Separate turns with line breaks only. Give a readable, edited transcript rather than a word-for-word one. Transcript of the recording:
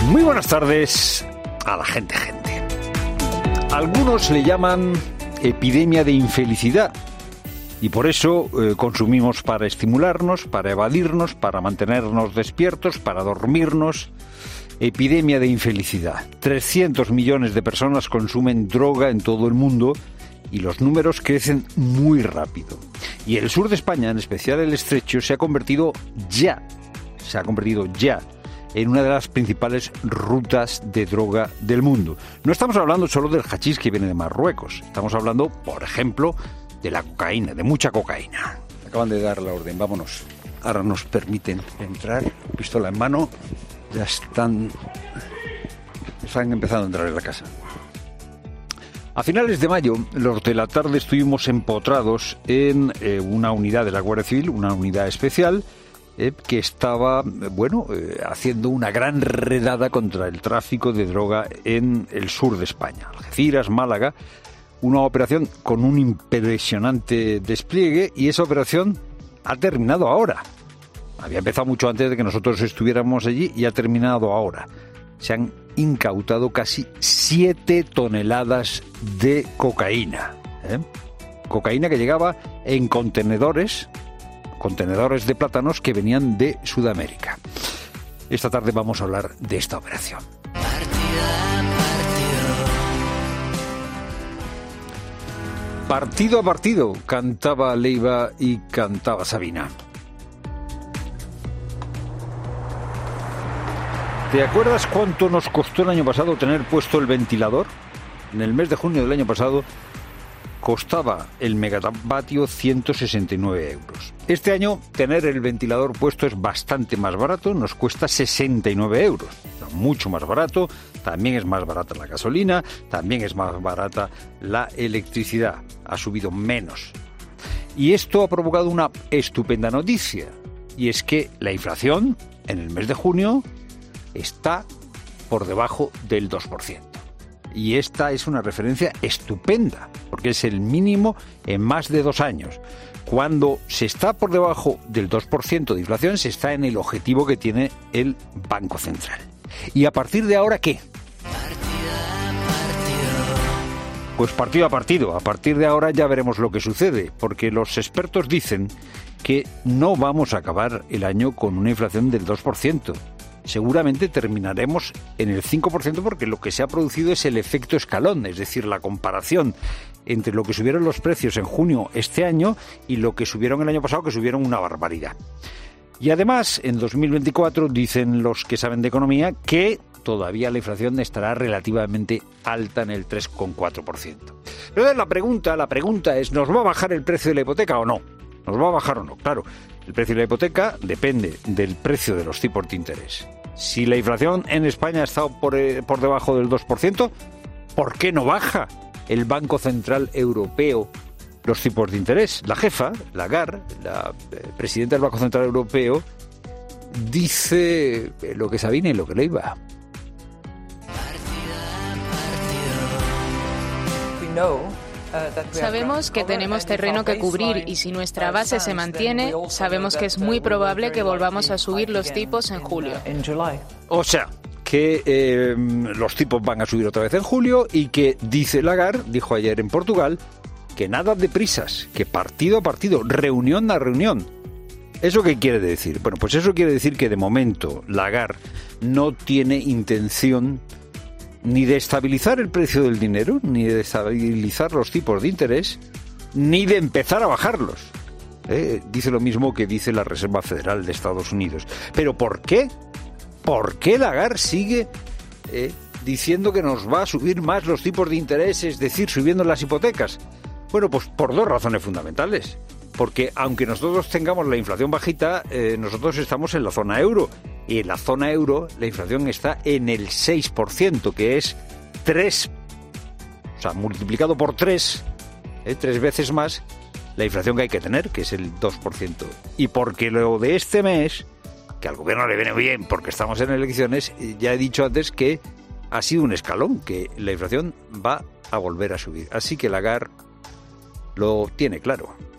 Muy buenas tardes a la gente. Algunos le llaman epidemia de infelicidad y por eso consumimos para estimularnos, para evadirnos, para mantenernos despiertos, para dormirnos. Epidemia de infelicidad. 300 millones de personas consumen droga en todo el mundo y los números crecen muy rápido. Y el sur de España, en especial el Estrecho, se ha convertido ya en una de las principales rutas de droga del mundo. No estamos hablando solo del hachís que viene de Marruecos. Estamos hablando, por ejemplo, de la cocaína, de mucha cocaína. Acaban de dar la orden, vámonos. Ahora nos permiten entrar, pistola en mano. Ya están empezando a entrar en la casa. A finales de mayo, los de la tarde estuvimos empotrados en una unidad de la Guardia Civil, una unidad especial, que estaba, haciendo una gran redada contra el tráfico de droga en el sur de España, Algeciras, Málaga, una operación con un impresionante despliegue y esa operación ha terminado ahora. Había empezado mucho antes de que nosotros estuviéramos allí y ha terminado ahora. Se han incautado casi 7 toneladas de cocaína. Cocaína que llegaba en contenedores de plátanos que venían de Sudamérica. Esta tarde vamos a hablar de esta operación. Partido a partido, cantaba Leiva y cantaba Sabina. ¿Te acuerdas cuánto nos costó el año pasado tener puesto el ventilador? En el mes de junio del año pasado costaba el megavatio 169 euros. Este año tener el ventilador puesto es bastante más barato, nos cuesta 69 euros. Mucho más barato, también es más barata la gasolina, también es más barata la electricidad. Ha subido menos. Y esto ha provocado una estupenda noticia. Y es que la inflación en el mes de junio está por debajo del 2%. Y esta es una referencia estupenda, porque es el mínimo en más de 2 años. Cuando se está por debajo del 2% de inflación, se está en el objetivo que tiene el Banco Central. ¿Y a partir de ahora qué? Pues partido a partido. A partir de ahora ya veremos lo que sucede, porque los expertos dicen que no vamos a acabar el año con una inflación del 2%. Seguramente terminaremos en el 5% porque lo que se ha producido es el efecto escalón, es decir, la comparación entre lo que subieron los precios en junio este año y lo que subieron el año pasado, que subieron una barbaridad. Y además, en 2024, dicen los que saben de economía, que todavía la inflación estará relativamente alta en el 3,4%. Pero la pregunta es, ¿nos va a bajar el precio de la hipoteca o no? ¿Nos va a bajar o no? Claro, el precio de la hipoteca depende del precio de los tipos de interés. Si la inflación en España ha estado por debajo del 2%, ¿por qué no baja el Banco Central Europeo los tipos de interés? La jefa, Lagarde, la presidenta del Banco Central Europeo, dice lo que Sabina y lo que Leiva.
Sabemos que tenemos terreno que cubrir y si nuestra base se mantiene, sabemos que es muy probable que volvamos a subir los tipos en julio.
O sea, que los tipos van a subir otra vez en julio y que, dice Lagarde, dijo ayer en Portugal, que nada de prisas, que partido a partido, reunión a reunión. ¿Eso qué quiere decir? Bueno, pues eso quiere decir que de momento Lagarde no tiene intención ni de estabilizar el precio del dinero, ni de estabilizar los tipos de interés, ni de empezar a bajarlos. Dice lo mismo que dice la Reserva Federal de Estados Unidos. ¿Pero por qué? ¿Por qué Lagarde sigue diciendo que nos va a subir más los tipos de interés, es decir, subiendo las hipotecas? Bueno, pues por 2 razones fundamentales. Porque aunque nosotros tengamos la inflación bajita, nosotros estamos en la zona euro. Y en la zona euro la inflación está en el 6%, que es 3, o sea, multiplicado por 3, 3 veces más la inflación que hay que tener, que es el 2%. Y porque lo de este mes, que al gobierno le viene bien porque estamos en elecciones, ya he dicho antes que ha sido un escalón, que la inflación va a volver a subir. Así que Lagarde lo tiene claro.